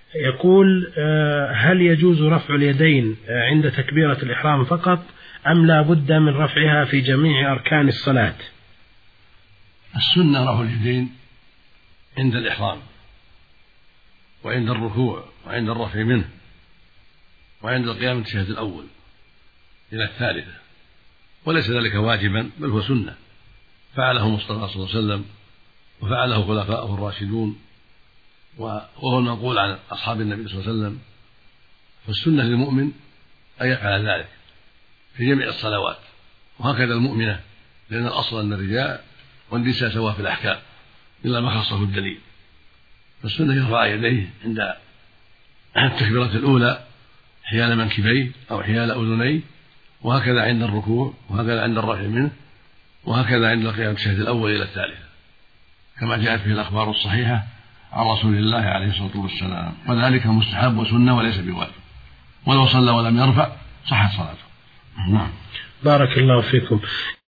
يقول هل يجوز رفع اليدين عند تكبيرة الإحرام فقط أم لا بد من رفعها في جميع أركان الصلاة؟ السنة رفع اليدين عند الإحرام وعند الركوع وعند الرفع منه وعند القيام من التشهد الأول إلى الثالثة، وليس ذلك واجبا بل هو سنة فعله مصطفى صلى الله عليه وسلم وفعله خلفاؤه الراشدون وهو المنقول عن أصحاب النبي صلى الله عليه وسلم. فالسنة للمؤمن أن يفعل ذلك في جميع الصلوات، وهكذا المؤمنة، لأن الأصل أن الرجال والنساء سواء في الأحكام إلا ما خصه الدليل. فالسنة يرفع يديه عند التكبيرة الأولى حيال منكبيه أو حيال أذنيه، وهكذا عند الركوع، وهكذا عند الرفع منه، وهكذا عند القيام التشهد الأول إلى الثالثة، كما جاءت به الأخبار الصحيحة عن رسول الله عليه الصلاة والسلام. وذلك مستحب وسنة وليس بواجب، ولو صلى ولم يرفع صحت صلاته. بارك الله فيكم.